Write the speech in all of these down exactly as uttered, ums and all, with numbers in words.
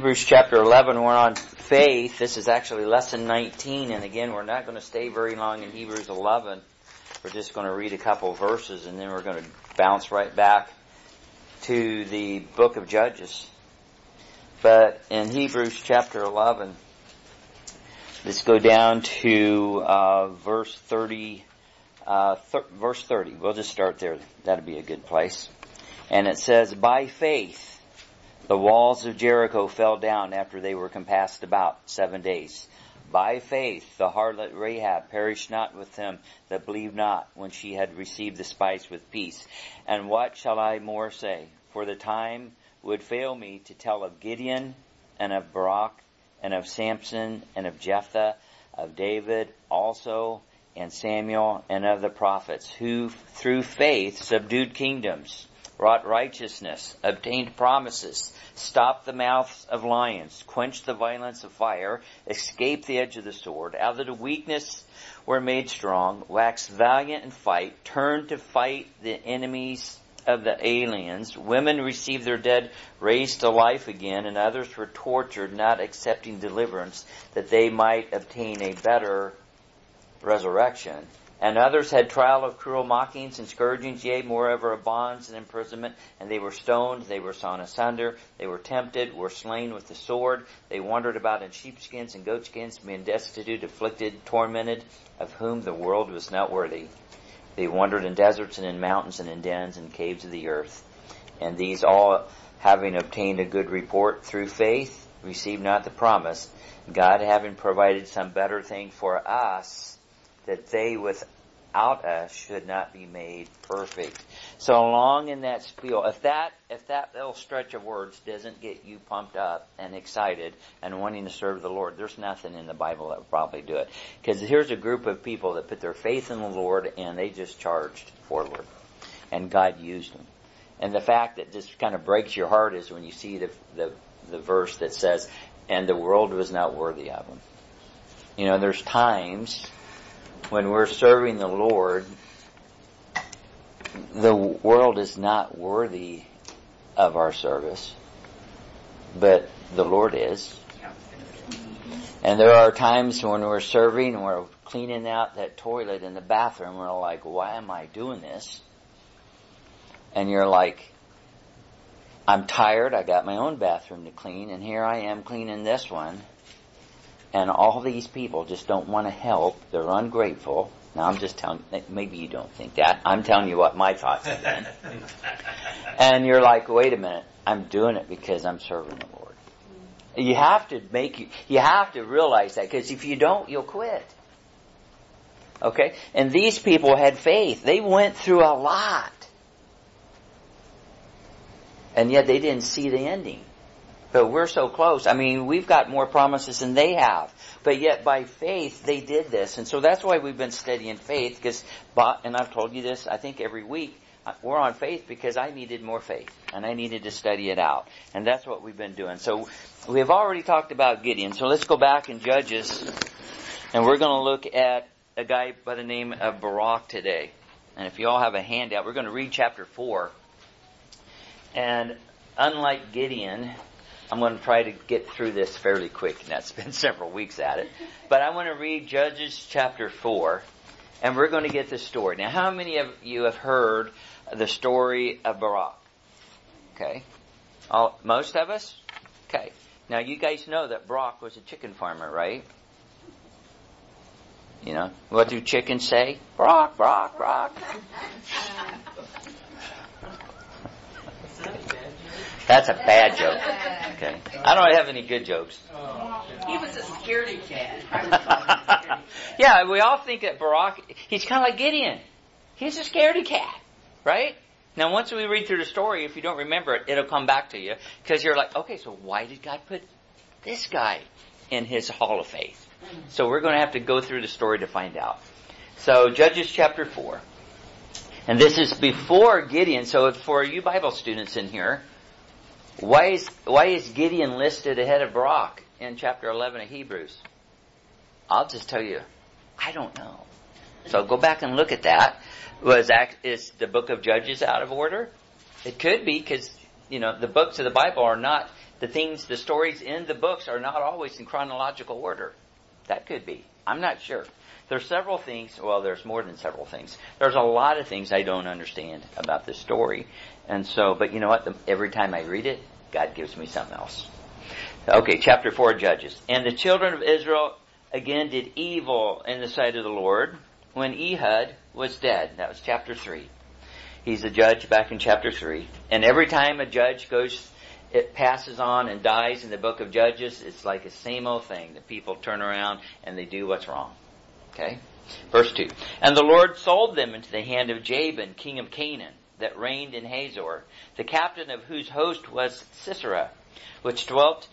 Hebrews chapter eleven, we're on faith. This is actually lesson nineteen, and again, we're not going to stay very long in Hebrews eleven. We're just going to read a couple of verses, and then we're going to bounce right back to the book of Judges. But in Hebrews chapter eleven, let's go down to uh, verse thirty. Uh, th- verse thirty. We'll just start there. That'll be a good place. And it says, "By faith, the walls of Jericho fell down after they were compassed about seven days. By faith, the harlot Rahab perished not with them that believed not, when she had received the spice with peace. And what shall I more say? For the time would fail me to tell of Gideon, and of Barak, and of Samson, and of Jephthah, of David also, and Samuel, and of the prophets, who through faith subdued kingdoms, wrought righteousness, obtained promises, stopped the mouths of lions, quenched the violence of fire, escaped the edge of the sword, out of the weakness were made strong, waxed valiant in fight, turned to fight the enemies of the aliens. Women received their dead raised to life again, and others were tortured, not accepting deliverance, that they might obtain a better resurrection. And others had trial of cruel mockings and scourgings, yea, moreover of bonds and imprisonment. And they were stoned, they were sawn asunder, they were tempted, were slain with the sword. They wandered about in sheepskins and goatskins, being destitute, afflicted, tormented, of whom the world was not worthy. They wandered in deserts and in mountains and in dens and caves of the earth. And these all, having obtained a good report through faith, received not the promise, God having provided some better thing for us, that they without us should not be made perfect." So along in that spiel, if that if that little stretch of words doesn't get you pumped up and excited and wanting to serve the Lord, there's nothing in the Bible that will probably do it. Because here's a group of people that put their faith in the Lord and they just charged forward. And God used them. And the fact that just kind of breaks your heart is when you see the the, the verse that says, "And the world was not worthy of them." You know, there's times when we're serving the Lord, the world is not worthy of our service, but the Lord is. And there are times when we're serving and we're cleaning out that toilet in the bathroom, we're like, why am I doing this? And you're like, I'm tired, I got my own bathroom to clean, and here I am cleaning this one. And all these people just don't want to help. They're ungrateful. Now, I'm just telling you, maybe you don't think that. I'm telling you what my thoughts have been. And you're like, wait a minute. I'm doing it because I'm serving the Lord. You have to make, you have to realize that, because if you don't, you'll quit. Okay? And these people had faith. They went through a lot. And yet they didn't see the ending. But we're so close. I mean, we've got more promises than they have. But yet by faith, they did this. And so that's why we've been studying faith. Because, and I've told you this, I think every week, we're on faith because I needed more faith. And I needed to study it out. And that's what we've been doing. So we've already talked about Gideon. So let's go back in Judges. And we're going to look at a guy by the name of Barak today. And if you all have a handout, we're going to read chapter four. And unlike Gideon, I'm going to try to get through this fairly quick, and that's been several weeks at it. But I want to read Judges chapter four, and we're going to get the story. Now, how many of you have heard the story of Barak? Okay. All, most of us? Okay. Now, you guys know that Barak was a chicken farmer, right? You know, what do chickens say? Barak, Barak, Barak. That's a bad joke. Okay. I don't have any good jokes. He was a scaredy cat. Yeah, we all think that Barak, he's kind of like Gideon. He's a scaredy cat, right? Now, once we read through the story, if you don't remember it, it'll come back to you. Because you're like, okay, so why did God put this guy in his hall of faith? So we're going to have to go through the story to find out. So, Judges chapter four. And this is before Gideon. So for you Bible students in here, Why is why is Gideon listed ahead of Barak in chapter eleven of Hebrews? I'll just tell you, I don't know. So go back and look at that. Was that is the book of Judges out of order? It could be, because you know, the books of the Bible are not, the things, the stories in the books are not always in chronological order. That could be. I'm not sure. There's several things, well, there's more than several things. There's a lot of things I don't understand about this story. And so, but you know what? The, every time I read it, God gives me something else. Okay, chapter four, Judges. And the children of Israel again did evil in the sight of the Lord when Ehud was dead. That was chapter three. He's a judge back in chapter three. And every time a judge goes, it passes on and dies in the book of Judges, it's like the same old thing. The people turn around and they do what's wrong. Okay? Verse two. And the Lord sold them into the hand of Jabin, king of Canaan, that reigned in Hazor, the captain of whose host was Sisera, which dwelt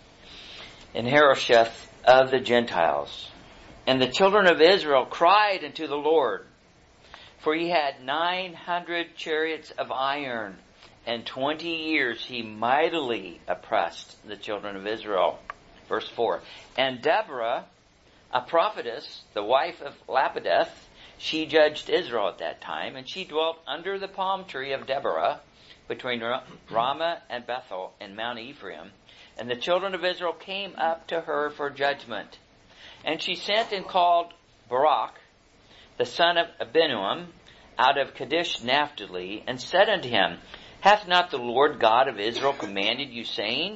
in Harosheth of the Gentiles. And the children of Israel cried unto the Lord, for he had nine hundred chariots of iron, and twenty years he mightily oppressed the children of Israel. Verse four. And Deborah, a prophetess, the wife of Lapideth, she judged Israel at that time, and she dwelt under the palm tree of Deborah, between Ramah and Bethel in Mount Ephraim. And the children of Israel came up to her for judgment. And she sent and called Barak, the son of Abinuam, out of Kadesh Naphtali, and said unto him, Hath not the Lord God of Israel commanded you, saying,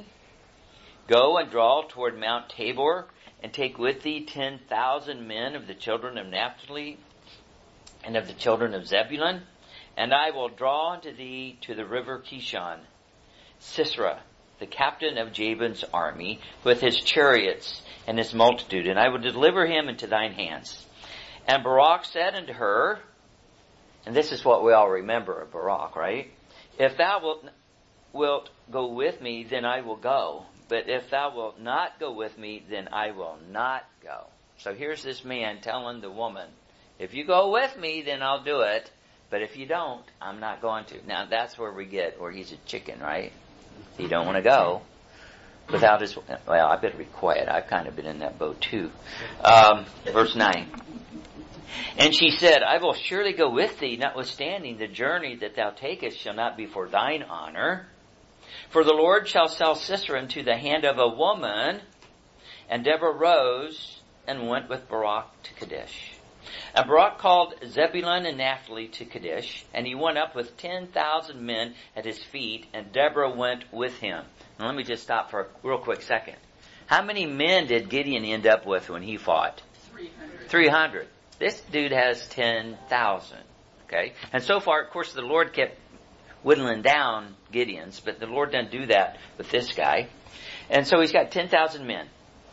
Go and draw toward Mount Tabor, and take with thee ten thousand men of the children of Naphtali, and of the children of Zebulun, and I will draw unto thee to the river Kishon Sisera, the captain of Jabin's army, with his chariots and his multitude, and I will deliver him into thine hands. And Barak said unto her, and this is what we all remember of Barak, right? If thou wilt, wilt go with me, then I will go. But if thou wilt not go with me, then I will not go. So here's this man telling the woman, if you go with me, then I'll do it. But if you don't, I'm not going to. Now that's where we get, where he's a chicken, right? He don't want to go without his, well, I better be quiet. I've kind of been in that boat too. Um, verse nine. And she said, I will surely go with thee, notwithstanding the journey that thou takest shall not be for thine honor. For the Lord shall sell Sisera into the hand of a woman. And Deborah rose and went with Barak to Kadesh. And Barak called Zebulun and Naphtali to Kadesh, and he went up with ten thousand men at his feet, and Deborah went with him. Now let me just stop for a real quick second. How many men did Gideon end up with when he fought? three hundred. three hundred. This dude has ten thousand. Okay? And so far, of course, the Lord kept whittling down Gideon's, but the Lord doesn't do that with this guy. And so he's got ten thousand men.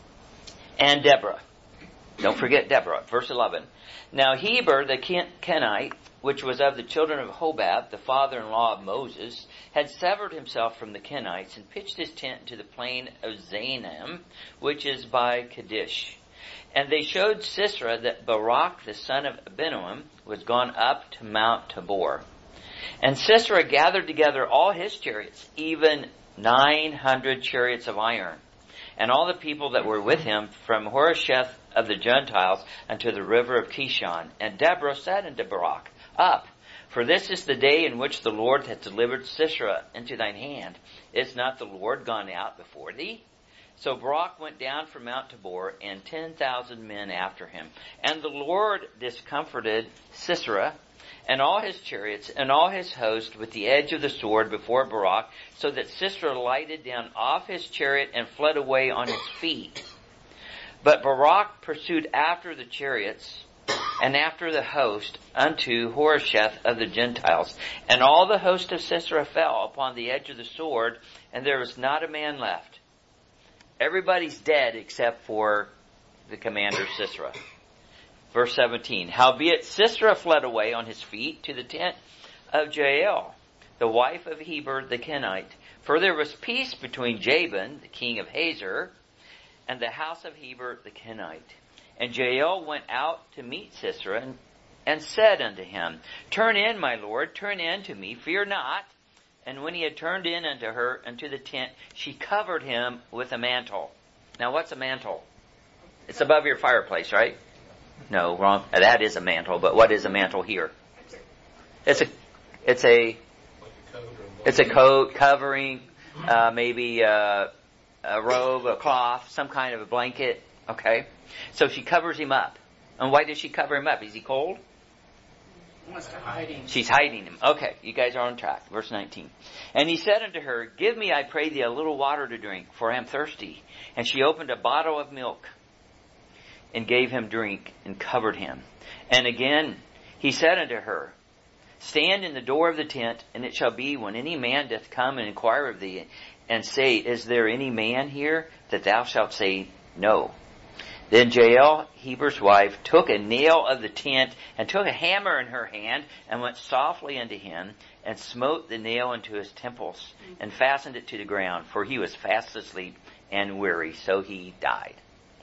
And Deborah. Don't forget Deborah. Verse eleven. Now Heber the Ken- Kenite, which was of the children of Hobab, the father-in-law of Moses, had severed himself from the Kenites and pitched his tent to the plain of Zaanam, which is by Kadesh. And they showed Sisera that Barak the son of Abinuam was gone up to Mount Tabor. And Sisera gathered together all his chariots, even nine hundred chariots of iron, and all the people that were with him from Harosheth of the Gentiles unto the river of Kishon. And Deborah said unto Barak, Up, for this is the day in which the Lord hath delivered Sisera into thine hand. Is not the Lord gone out before thee? So Barak went down from Mount Tabor, and ten thousand men after him. And the Lord discomforted Sisera, and all his chariots, and all his host, with the edge of the sword before Barak, so that Sisera lighted down off his chariot and fled away on his feet. But Barak pursued after the chariots, and after the host, unto Harosheth of the Gentiles. And all the host of Sisera fell upon the edge of the sword, and there was not a man left. Everybody's dead except for the commander Sisera. Verse seventeen. Howbeit Sisera fled away on his feet to the tent of Jael, the wife of Heber the Kenite. For there was peace between Jabin, the king of Hazor, and the house of Heber the Kenite. And Jael went out to meet Sisera, and, and said unto him, Turn in, my lord, turn in to me, fear not. And when he had turned in unto her, unto the tent, she covered him with a mantle. Now what's a mantle? It's above your fireplace, right? No, wrong. That is a mantle, but what is a mantle here? It's a, it's a, Like a coat or It's a coat, covering, uh, maybe a, a robe, a cloth, some kind of a blanket. Okay? So she covers him up. And why does she cover him up? Is he cold? Wants to hide him. She's hiding him. Okay, you guys are on track. Verse nineteen. And he said unto her, Give me, I pray thee, a little water to drink, for I am thirsty. And she opened a bottle of milk, and gave him drink, and covered him. And again he said unto her, Stand in the door of the tent, and it shall be, when any man doth come and inquire of thee, and say, Is there any man here? That thou shalt say, No. Then Jael, Heber's wife, took a nail of the tent, and took a hammer in her hand, and went softly unto him, and smote the nail into his temples, and fastened it to the ground, for he was fast asleep and weary, so he died.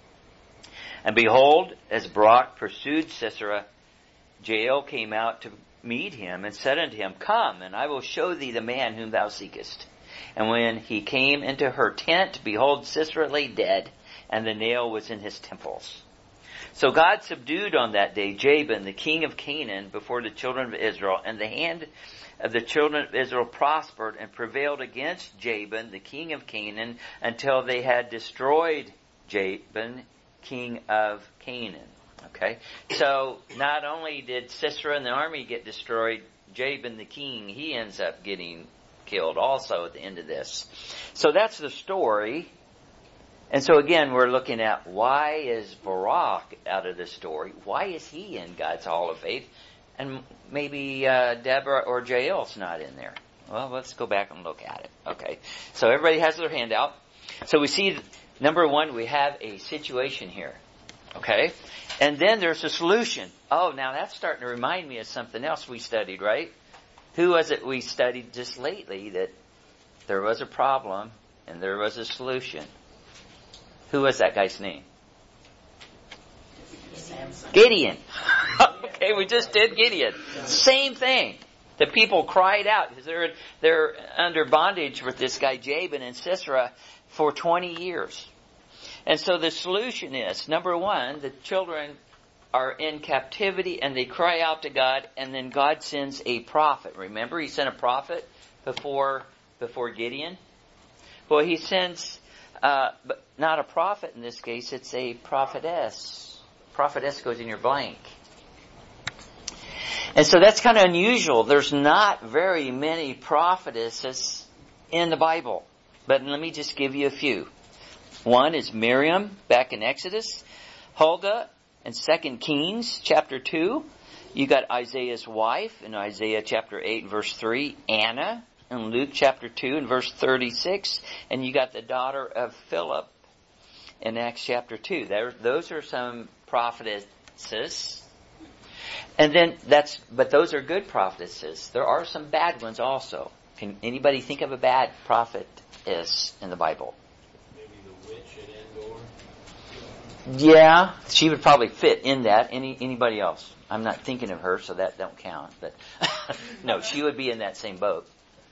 And behold, as Barak pursued Sisera, Jael came out to meet him, and said unto him, Come, and I will show thee the man whom thou seekest. And when he came into her tent, behold, Sisera lay dead, and the nail was in his temples. So God subdued on that day Jabin, the king of Canaan, before the children of Israel, and the hand of the children of Israel prospered and prevailed against Jabin, the king of Canaan, until they had destroyed Jabin, king of Canaan. Okay? So not only did Sisera and the army get destroyed, Jabin, the king, he ends up getting killed also at the end of this. So that's the story. And so again, we're looking at, why is Barak out of the story? Why is he in God's Hall of Faith? And maybe uh, Deborah or Jael's not in there. Well, let's go back and look at it. Okay. So everybody has their hand out. So we see, number one, we have a situation here. Okay. And then there's a solution. Oh, now that's starting to remind me of something else we studied, right? Who was it we studied just lately that there was a problem and there was a solution? Who was that guy's name? Samson. Gideon. Okay, we just did Gideon. Same thing. The people cried out because they're they're under bondage with this guy Jabin and Sisera for twenty years. And so the solution is, number one, the children are in captivity and they cry out to God, and then God sends a prophet. Remember, he sent a prophet before before Gideon? Well, he sends Uh, but not a prophet in this case, it's a prophetess. Prophetess goes in your blank. And so that's kind of unusual. There's not very many prophetesses in the Bible. But let me just give you a few. One is Miriam, back in Exodus. Huldah in Second Kings, chapter two. You got Isaiah's wife in Isaiah chapter eight, verse three. Anna in Luke chapter two and verse thirty-six. And you got the daughter of Philip in Acts chapter two. There, those are some prophetesses. And then that's, but those are good prophetesses. There are some bad ones also. Can anybody think of a bad prophetess in the Bible? Maybe the witch at Endor? Yeah, she would probably fit in that. Any anybody else? I'm not thinking of her, so that don't count. But no, she would be in that same boat.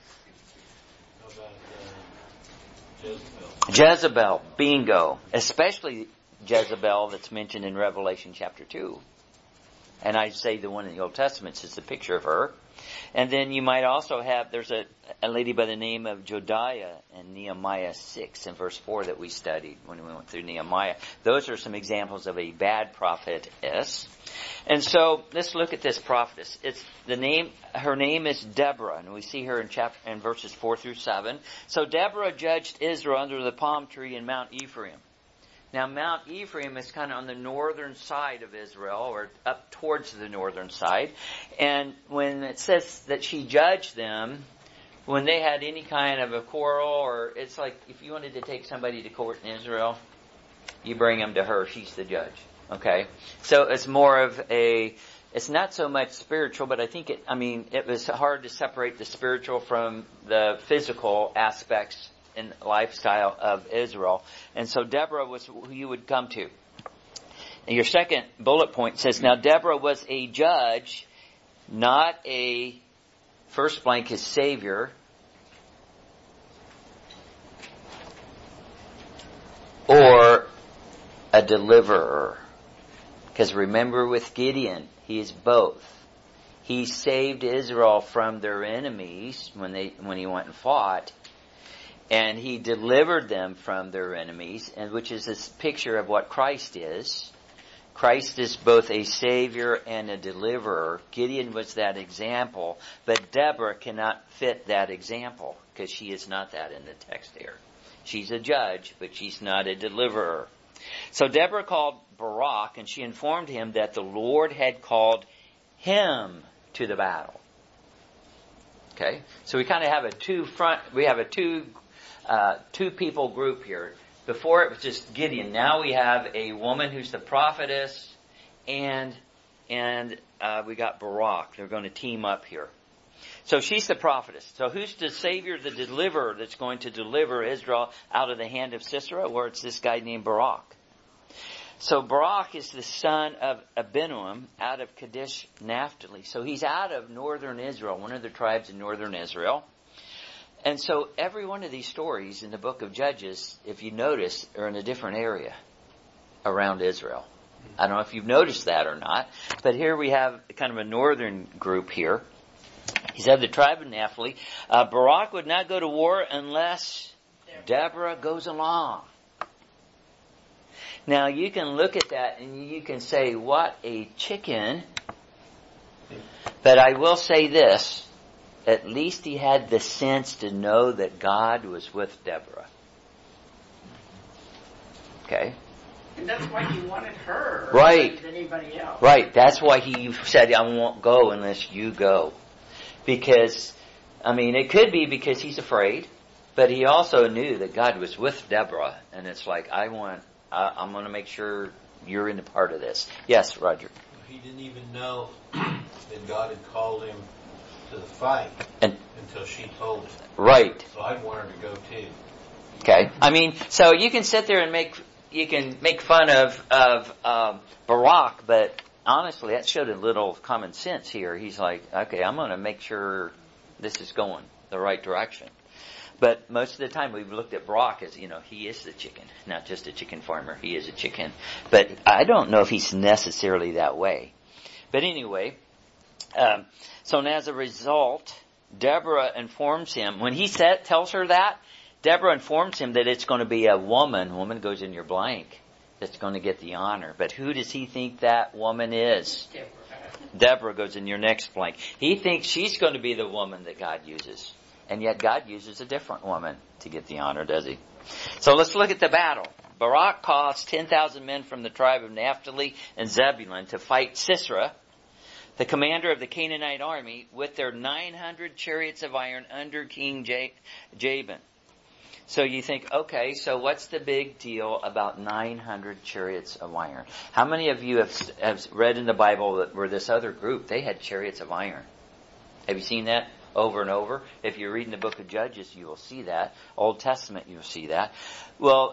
How about uh, Jezebel? Jezebel, bingo. Especially Jezebel that's mentioned in Revelation chapter two. And I say the one in the Old Testament is the picture of her. And then you might also have, there's a, a lady by the name of Jodiah in Nehemiah six and verse four that we studied when we went through Nehemiah. Those are some examples of a bad prophetess. And so let's look at this prophetess. It's the name, her name is Deborah, and we see her in chapter, in verses four through seven. So Deborah judged Israel under the palm tree in Mount Ephraim. Now, Mount Ephraim is kind of on the northern side of Israel, or up towards the northern side. And when it says that she judged them, when they had any kind of a quarrel, or it's like if you wanted to take somebody to court in Israel, you bring them to her. She's the judge. Okay? So it's more of a, it's not so much spiritual, but I think it, I mean, it was hard to separate the spiritual from the physical aspects and lifestyle of Israel. And so Deborah was who you would come to. And your second bullet point says, now Deborah was a judge, not a, first blank is Savior, or a deliverer. Because remember with Gideon, he is both. He saved Israel from their enemies when they when he went and fought. And he delivered them from their enemies, and which is this picture of what Christ is. Christ is both a Savior and a deliverer. Gideon was that example, but Deborah cannot fit that example because she is not that in the text here. She's a judge, but she's not a deliverer. So Deborah called Barak, and she informed him that the Lord had called him to the battle. Okay, so we kind of have a two front. We have a two uh, two people group here. Before it was just Gideon. Now we have a woman who's the prophetess, and and uh, we got Barak. They're going to team up here. So she's the prophetess. So who's the Savior, the deliverer that's going to deliver Israel out of the hand of Sisera? Well, it's this guy named Barak. So Barak is the son of Abinoam out of Kadesh Naphtali. So he's out of northern Israel, one of the tribes in northern Israel. And so every one of these stories in the book of Judges, if you notice, are in a different area around Israel. I don't know if you've noticed that or not, but here we have kind of a northern group here. He's of the tribe of Naphtali. Uh, Barak would not go to war unless Deborah goes along. Now you can look at that and you can say, what a chicken. But I will say this. At least he had the sense to know that God was with Deborah. Okay? And that's why he wanted her. Right. Than anybody else. Right. That's why he said, I won't go unless you go. Because, I mean, it could be because he's afraid, but he also knew that God was with Deborah. And it's like, I want, I, I'm going to make sure you're in a part of this. Yes, Roger. He didn't even know that God had called him to the fight and, until she told him. Right. So I'd want her to go too. Okay. I mean, so you can sit there and make you can make fun of of um, Barak, but honestly, that showed a little common sense here. He's like, okay, I'm going to make sure this is going the right direction. But most of the time, we've looked at Barak as, you know, he is the chicken, not just a chicken farmer. He is a chicken. But I don't know if he's necessarily that way. But anyway. Um, so as a result, Deborah informs him. When he said, tells her that, Deborah informs him that it's going to be a woman. Woman goes in your blank. That's going to get the honor. But who does he think that woman is? Deborah. Deborah goes in your next blank. He thinks she's going to be the woman that God uses. And yet God uses a different woman to get the honor, does he? So let's look at the battle. Barak caused ten thousand men from the tribe of Naphtali and Zebulun to fight Sisera, the commander of the Canaanite army, with their nine hundred chariots of iron under King Jabin. So you think, okay, so what's the big deal about nine hundred chariots of iron? How many of you have, have read in the Bible that where this other group, they had chariots of iron? Have you seen that over and over? If you read in the book of Judges, you will see that. Old Testament, you'll see that. Well,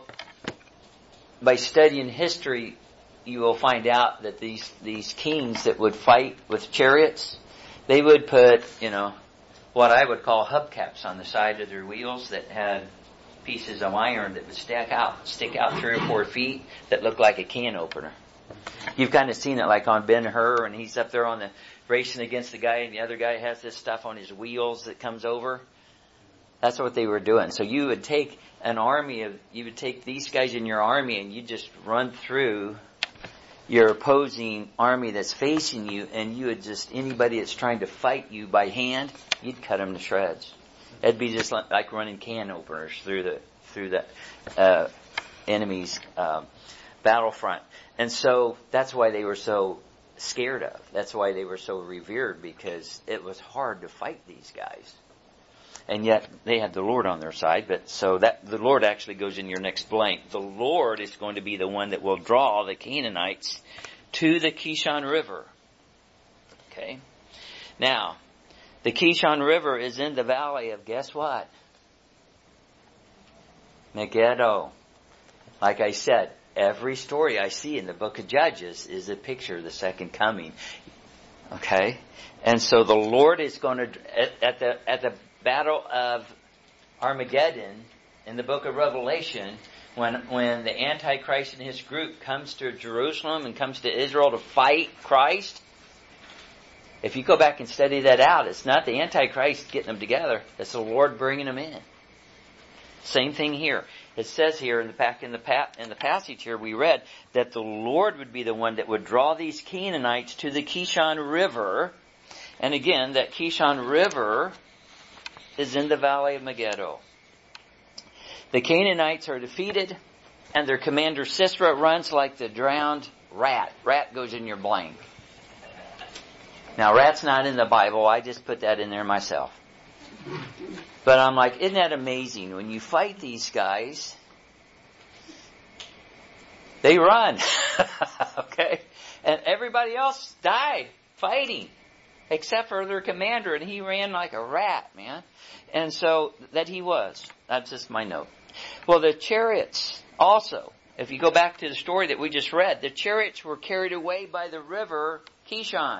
by studying history, you will find out that these, these kings that would fight with chariots, they would put, you know, what I would call hubcaps on the side of their wheels that had pieces of iron that would stick out, stick out three or four feet that looked like a can opener. You've kind of seen it like on Ben-Hur, and he's up there on the racing against the guy, and the other guy has this stuff on his wheels that comes over. That's what they were doing. So you would take an army of, you would take these guys in your army, and you just run through your opposing army that's facing you, and you would just, anybody that's trying to fight you by hand, you'd cut them to shreds. It'd be just like, like running can openers through the through the uh, enemy's uh, battlefront. And so that's why they were so scared of. That's why they were so revered, because it was hard to fight these guys. And yet they had the Lord on their side. But so that the Lord actually goes in your next blank. The Lord is going to be the one that will draw the Canaanites to the Kishon River. Okay. Now, the Kishon River is in the valley of, guess what? Megiddo. Like I said, every story I see in the book of Judges is a picture of the second coming. Okay? And so the Lord is going to, at, at the at the battle of Armageddon in the book of Revelation, when when the Antichrist and his group comes to Jerusalem and comes to Israel to fight Christ, If you go back and study that out, it's not the Antichrist getting them together. It's the Lord bringing them in. Same thing here. It says here in the back in the pa- in the passage here we read that the Lord would be the one that would draw these Canaanites to the Kishon River. And again, that Kishon River is in the valley of Megiddo. The Canaanites are defeated, and their commander Sisera runs like the drowned rat. Rat goes in your blank. Now, rat's not in the Bible. I just put that in there myself. But I'm like, isn't that amazing? When you fight these guys, they run. Okay? And everybody else died fighting, except for their commander, and he ran like a rat, man. And so, that he was. That's just my note. Well, the chariots also, if you go back to the story that we just read, the chariots were carried away by the river Kishon.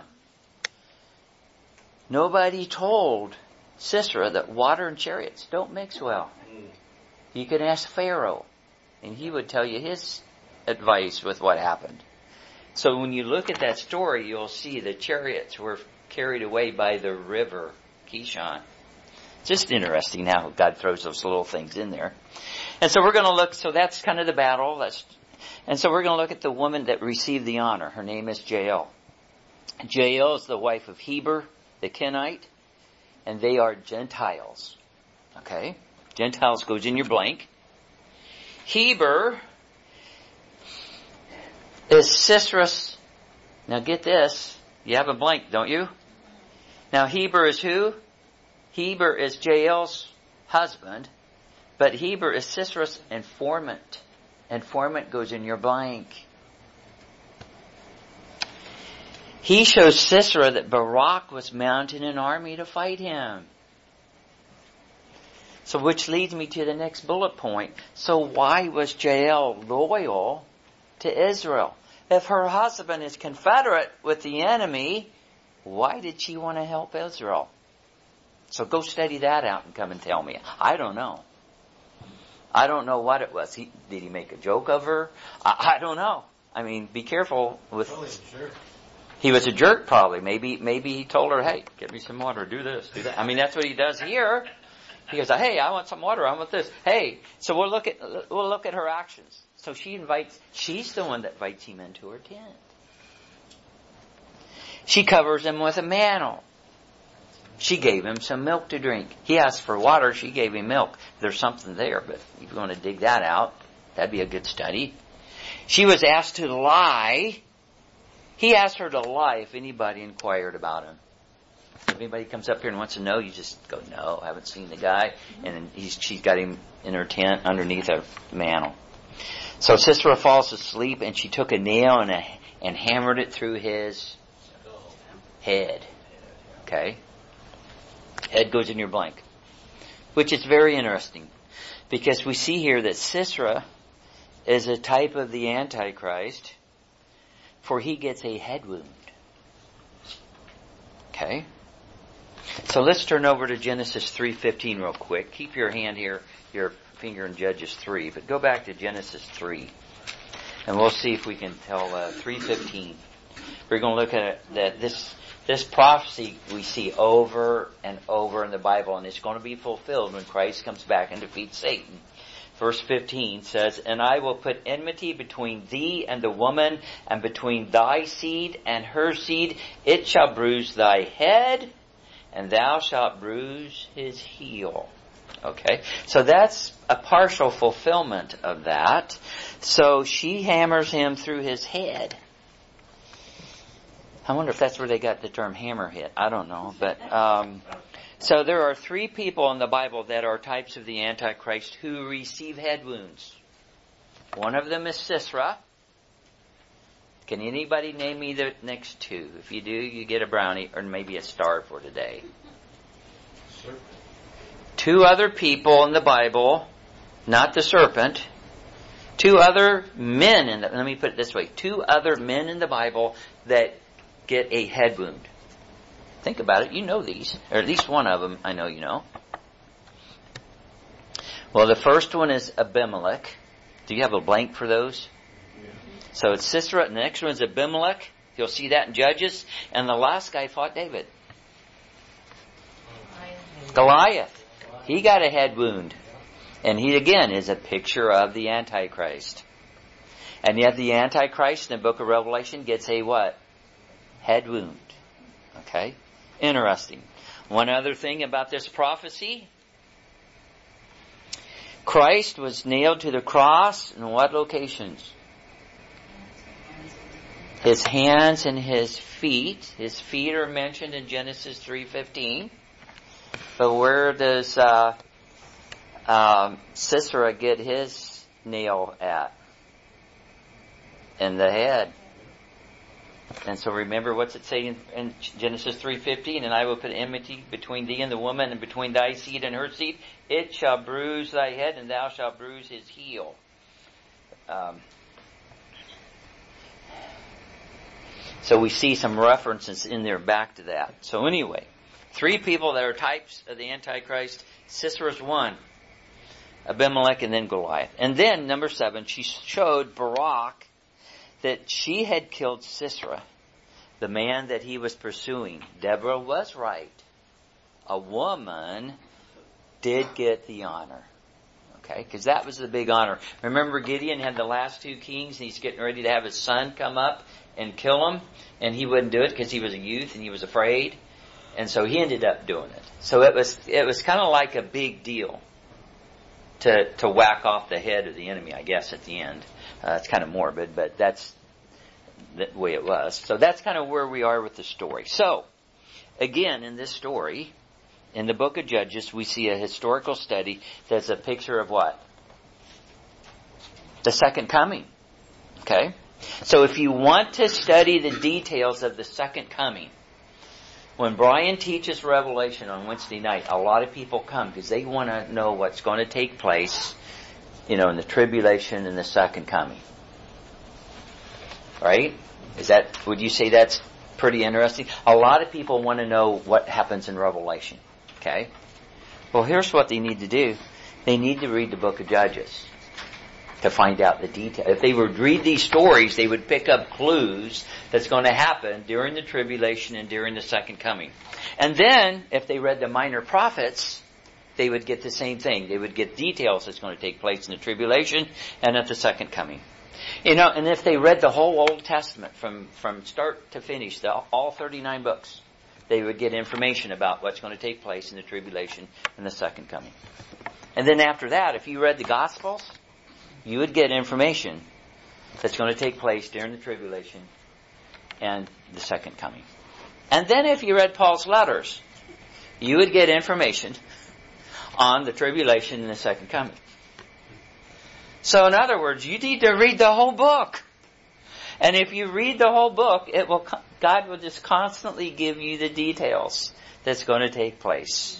Nobody told Sisera that water and chariots don't mix well. You can ask Pharaoh, and he would tell you his advice with what happened. So when you look at that story, you'll see the chariots were carried away by the river Kishon. Just interesting how God throws those little things in there. And so we're going to look, so that's kind of the battle. That's, and so we're going to look at the woman that received the honor. Her name is Jael. Jael is the wife of Heber, the Kenite, and they are Gentiles. Okay? Gentiles goes in your blank. Heber is Sisera's, now get this, you have a blank, don't you? Now Heber is who? Heber is Jael's husband, but Heber is Sisera's informant. Informant goes in your blank. He shows Sisera that Barak was mounting an army to fight him. So which leads me to the next bullet point. So why was Jael loyal to Israel? If her husband is confederate with the enemy, why did she want to help Israel? So go study that out and come and tell me. I don't know. I don't know what it was. He, did he make a joke of her? I, I don't know. I mean, be careful with... Probably a jerk. He was a jerk probably. Maybe maybe he told her, hey, get me some water, do this, do that. I mean, that's what he does here. He goes, hey, I want some water, I want this. Hey, so we'll look at we'll look at her actions. So she invites, she's the one that invites him into her tent. She covers him with a mantle. She gave him some milk to drink. He asked for water, she gave him milk. There's something there, but if you want to dig that out, that'd be a good study. She was asked to lie. He asked her to lie if anybody inquired about him. If anybody comes up here and wants to know, you just go, no, I haven't seen the guy. And then he's, she's got him in her tent underneath a mantle. So Sisera falls asleep, and she took a nail and, a, and hammered it through his head. Okay? Head goes in your blank. Which is very interesting. Because we see here that Sisera is a type of the Antichrist, for he gets a head wound. Okay? So let's turn over to Genesis three fifteen real quick. Keep your hand here, your finger in Judges three, but go back to Genesis three. And we'll see if we can tell uh, three fifteen. We're going to look at that this this prophecy we see over and over in the Bible, and it's going to be fulfilled when Christ comes back and defeats Satan. Verse fifteen says, and I will put enmity between thee and the woman, and between thy seed and her seed. It shall bruise thy head, and thou shalt bruise his heel. Okay, so that's a partial fulfillment of that. So she hammers him through his head. I wonder if that's where they got the term hammerhead. I don't know, but... Um, So there are three people in the Bible that are types of the Antichrist who receive head wounds. One of them is Sisera. Can anybody name me the next two? If you do, you get a brownie or maybe a star for today. Serpent. Two other people in the Bible, not the serpent. Two other men in the, let me put it this way. Two other men in the Bible that get a head wound. Think about it. You know these. Or at least one of them I know you know. Well, the first one is Abimelech. Do you have a blank for those? Yeah. So it's Sisera, and the next one is Abimelech. You'll see that in Judges. And the last guy fought David. Goliath. He got a head wound. And he again is a picture of the Antichrist. And yet the Antichrist in the book of Revelation gets a what? Head wound. Okay? Interesting. One other thing about this prophecy. Christ was nailed to the cross in what locations? His hands and his feet. His feet are mentioned in Genesis three fifteen. But where does uh, um, Sisera get his nail at? In the head. And so remember what's it say in, in Genesis three fifteen? And I will put enmity between thee and the woman, and between thy seed and her seed. It shall bruise thy head, and thou shalt bruise his heel. Um, so we see some references in there back to that. So anyway, three people that are types of the Antichrist. Sisera's one. Abimelech, and then Goliath. And then, number seven, she showed Barak that she had killed Sisera, the man that he was pursuing. Deborah was right. A woman did get the honor. Okay, because that was the big honor. Remember Gideon had the last two kings, and he's getting ready to have his son come up and kill him, and he wouldn't do it because he was a youth and he was afraid, and so he ended up doing it. So it was it was kind of like a big deal to to whack off the head of the enemy, I guess, at the end. Uh, it's kind of morbid, but that's the way it was. So that's kind of where we are with the story. So, again, in this story, in the book of Judges, we see a historical study that's a picture of what? The second coming. Okay? So if you want to study the details of the second coming, when Brian teaches Revelation on Wednesday night, a lot of people come because they want to know what's going to take place, you know, in the tribulation and the second coming. Right? Is that, would you say that's pretty interesting? A lot of people want to know what happens in Revelation. Okay? Well, here's what they need to do. They need to read the book of Judges to find out the detail. If they would read these stories, they would pick up clues that's going to happen during the tribulation and during the second coming. And then, if they read the minor prophets, they would get the same thing. They would get details that's going to take place in the tribulation and at the second coming. You know, and if they read the whole Old Testament from, from start to finish, the, all thirty-nine books, they would get information about what's going to take place in the tribulation and the second coming. And then after that, if you read the Gospels, you would get information that's going to take place during the tribulation and the second coming. And then if you read Paul's letters, you would get information on the tribulation and the second coming. So in other words, you need to read the whole book. And if you read the whole book, it will God will just constantly give you the details that's going to take place.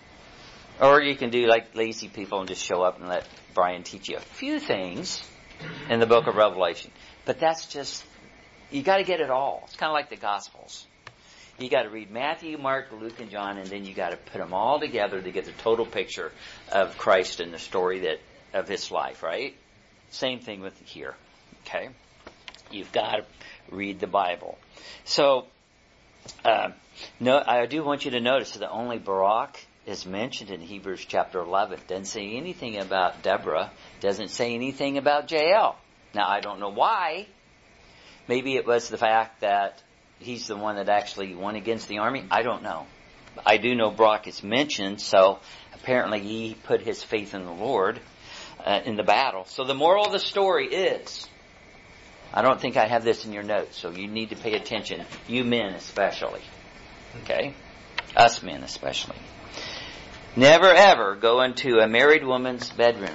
Or you can do like lazy people and just show up and let Brian teach you a few things in the book of Revelation. But that's just, you got to get it all. It's kind of like the Gospels. You got to read Matthew, Mark, Luke, and John, and then you got to put them all together to get the total picture of Christ and the story that of his life, right? Same thing with here. Okay? You've got to read the Bible. So, uh, no, I do want you to notice that only Barak is mentioned in Hebrews chapter eleven. Doesn't say anything about Deborah. Doesn't say anything about Jael. Now, I don't know why. Maybe it was the fact that he's the one that actually won against the army. I don't know. I do know Barak is mentioned, so apparently he put his faith in the Lord uh, in the battle. So the moral of the story is, I don't think I have this in your notes, so you need to pay attention. You men especially. Okay? Us men especially. Never ever go into a married woman's bedroom.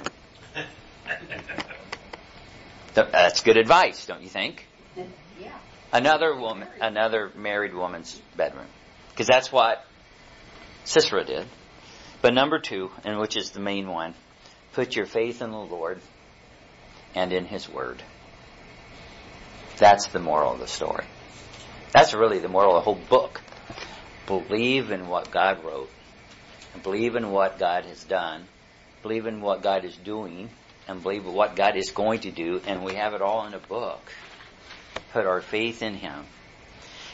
That's good advice, don't you think? Yeah. Another woman, another married woman's bedroom. Because that's what Sisera did. But number two, and which is the main one, put your faith in the Lord and in His Word. That's the moral of the story. That's really the moral of the whole book. Believe in what God wrote. And believe in what God has done. Believe in what God is doing. And believe in what God is going to do. And we have it all in a book. Put our faith in Him.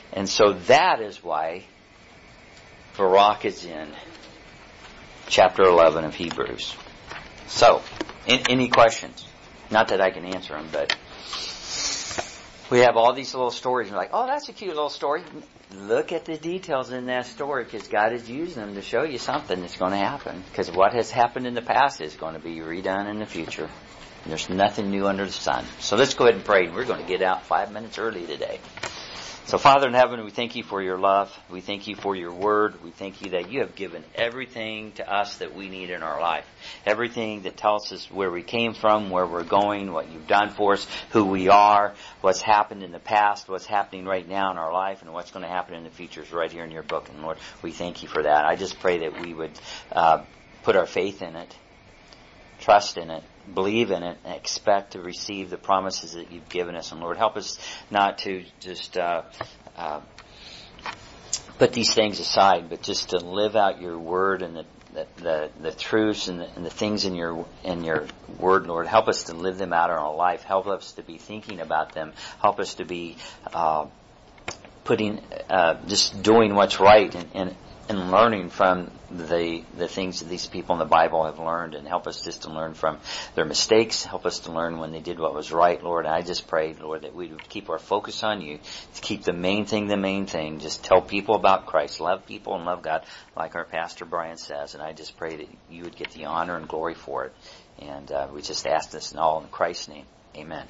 And so that is why Barak is in chapter eleven of Hebrews. So, in, any questions? Not that I can answer them, but we have all these little stories. And we're like, oh, that's a cute little story. Look at the details in that story, because God is using them to show you something that's going to happen. Because what has happened in the past is going to be redone in the future. And there's nothing new under the sun. So let's go ahead and pray. We're going to get out five minutes early today. So Father in heaven, we thank you for your love. We thank you for your word. We thank you that you have given everything to us that we need in our life. Everything that tells us where we came from, where we're going, what you've done for us, who we are, what's happened in the past, what's happening right now in our life, and what's going to happen in the future is right here in your book. And Lord, we thank you for that. I just pray that we would uh, put our faith in it, trust in it, believe in it, and expect to receive the promises that you've given us. And Lord, help us not to just uh, uh, put these things aside, but just to live out your word and the the, the, the truths and the, and the things in your in your word, Lord. Help us to live them out in our life. Help us to be thinking about them. Help us to be uh, putting, uh, just doing what's right and, and and learning from the the things that these people in the Bible have learned, and help us just to learn from their mistakes. Help us to learn when they did what was right, Lord. And I just pray, Lord, that we would keep our focus on you, to keep the main thing the main thing. Just tell people about Christ, love people and love God, like our Pastor Brian says. And I just pray that you would get the honor and glory for it. And uh, we just ask this in all in Christ's name. Amen.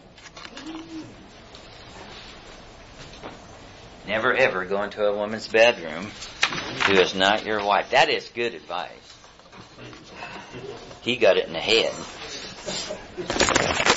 Never ever go into a woman's bedroom who is not your wife. That is good advice. He got it in the head.